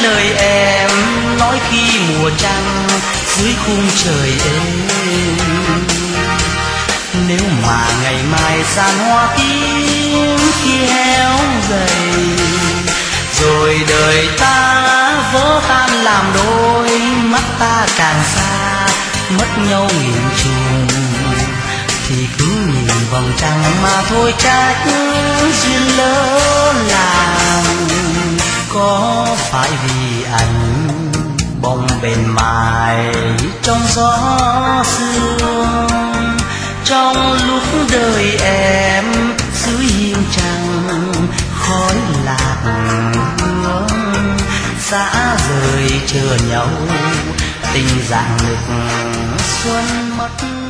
lời em nói khi mùa trăng dưới khung trời êm. Nếu mà ngày mai gian hoa tím khi héo gầy, rồi đời ta vỡ tan làm đôi, mắt ta càng xa mất nhau nghìn trùng, thì cứ nhìn vòng trăng mà thôi trách duyên lỡ làng. Có phải vì anh bồng bềnh mài trong gió sương, trong lúc đời em dưới hiên trăng khói lạc hương, xa rời chờ nhau tình dạng ngực xuân mất.